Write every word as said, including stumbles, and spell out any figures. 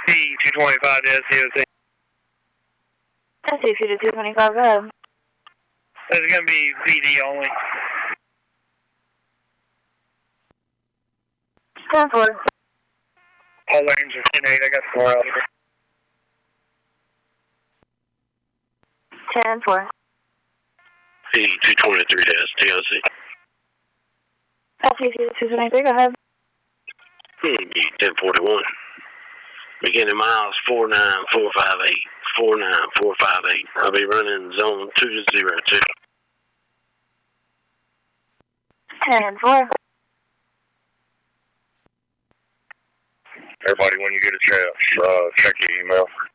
C two twenty-five to S C O C. S C two two twenty-five, go ahead. It's going to be V D only. ten four. All lanes are ten eight, I got four out. ten four. C two twenty-three to S T O C. S C two twenty-three, go ahead. Hmm, ten forty-one. Beginning miles four nine four five eight. four nine four five eight. I'll be running zone two zero two. ten four. Everybody, when you get a chance, uh, check your email.